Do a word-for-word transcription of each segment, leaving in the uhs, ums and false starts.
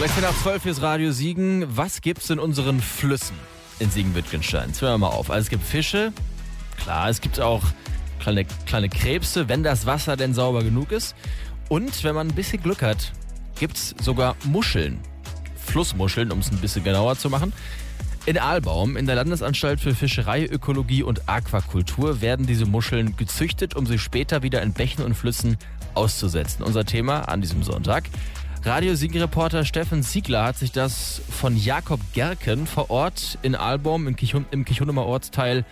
sechzehn nach zwölf ist Radio Siegen. Was gibt's in unseren Flüssen in Siegen-Wittgenstein? Jetzt hören wir mal auf. Also es gibt Fische, klar, es gibt auch kleine, kleine Krebse, wenn das Wasser denn sauber genug ist. Und wenn man ein bisschen Glück hat, gibt's sogar Muscheln. Flussmuscheln, um es ein bisschen genauer zu machen. In Albaum, in der Landesanstalt für Fischerei, Ökologie und Aquakultur, werden diese Muscheln gezüchtet, um sie später wieder in Bächen und Flüssen auszusetzen. Unser Thema an diesem Sonntag. Radio Siegen-Reporter Steffen Ziegler hat sich das von Jakob Gerken vor Ort in Albaum im, Kichun- im Kichunemer Ortsteil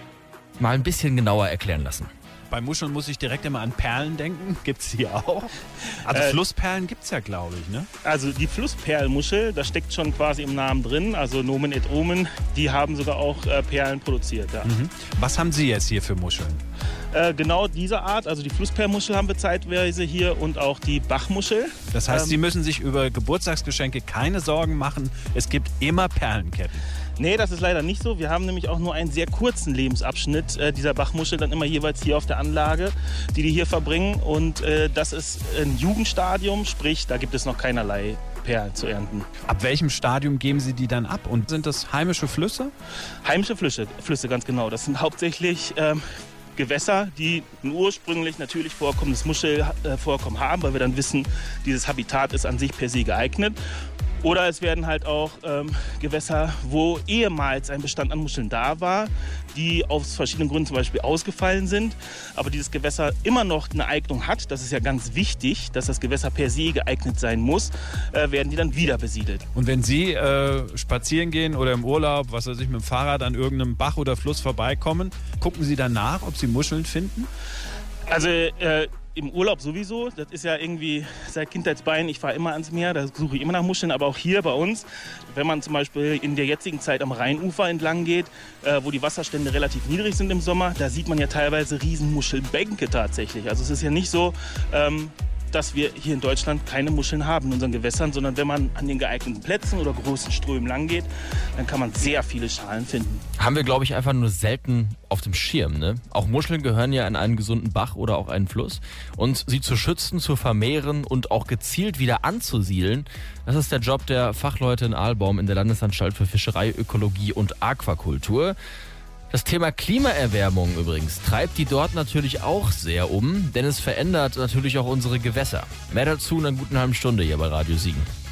mal ein bisschen genauer erklären lassen. Bei Muscheln muss ich direkt immer an Perlen denken. Gibt's hier auch? Also Äh, Flussperlen gibt's ja, glaube ich, ne? Also die Flussperlmuschel, da steckt schon quasi im Namen drin, also Nomen et Omen, die haben sogar auch äh, Perlen produziert. Ja. Mhm. Was haben Sie jetzt hier für Muscheln? Äh, genau diese Art, also die Flussperlmuschel haben wir zeitweise hier und auch die Bachmuschel. Das heißt, Ähm, Sie müssen sich über Geburtstagsgeschenke keine Sorgen machen. Es gibt immer Perlenketten. Nee, das ist leider nicht so. Wir haben nämlich auch nur einen sehr kurzen Lebensabschnitt äh, dieser Bachmuschel, dann immer jeweils hier auf der Anlage, die die hier verbringen. Und äh, das ist ein Jugendstadium, sprich, da gibt es noch keinerlei Perlen zu ernten. Ab welchem Stadium geben Sie die dann ab? Und sind das heimische Flüsse? Heimische Flüsse, Flüsse ganz genau. Das sind hauptsächlich ähm, Gewässer, die ein ursprünglich natürlich vorkommendes Muschelvorkommen haben, weil wir dann wissen, dieses Habitat ist an sich per se geeignet. Oder es werden halt auch ähm, Gewässer, wo ehemals ein Bestand an Muscheln da war, die aus verschiedenen Gründen zum Beispiel ausgefallen sind, aber dieses Gewässer immer noch eine Eignung hat, das ist ja ganz wichtig, dass das Gewässer per se geeignet sein muss, äh, werden die dann wieder besiedelt. Und wenn Sie äh, spazieren gehen oder im Urlaub, was weiß ich, mit dem Fahrrad an irgendeinem Bach oder Fluss vorbeikommen, gucken Sie danach, ob Sie Muscheln finden? Also äh, im Urlaub sowieso, das ist ja irgendwie seit Kindheitsbeinen, ich fahre immer ans Meer, da suche ich immer nach Muscheln, aber auch hier bei uns, wenn man zum Beispiel in der jetzigen Zeit am Rheinufer entlang geht, äh, wo die Wasserstände relativ niedrig sind im Sommer, da sieht man ja teilweise Riesenmuschelbänke tatsächlich. Also es ist ja nicht so, ähm, dass wir hier in Deutschland keine Muscheln haben in unseren Gewässern, sondern wenn man an den geeigneten Plätzen oder großen Strömen lang geht, dann kann man sehr viele Schalen finden. Haben wir, glaube ich, einfach nur selten auf dem Schirm, ne? Auch Muscheln gehören ja in einen gesunden Bach oder auch einen Fluss. Und sie zu schützen, zu vermehren und auch gezielt wieder anzusiedeln, das ist der Job der Fachleute in Albaum in der Landesanstalt für Fischerei, Ökologie und Aquakultur. Das Thema Klimaerwärmung übrigens treibt die dort natürlich auch sehr um, denn es verändert natürlich auch unsere Gewässer. Mehr dazu in einer guten halben Stunde hier bei Radio Siegen.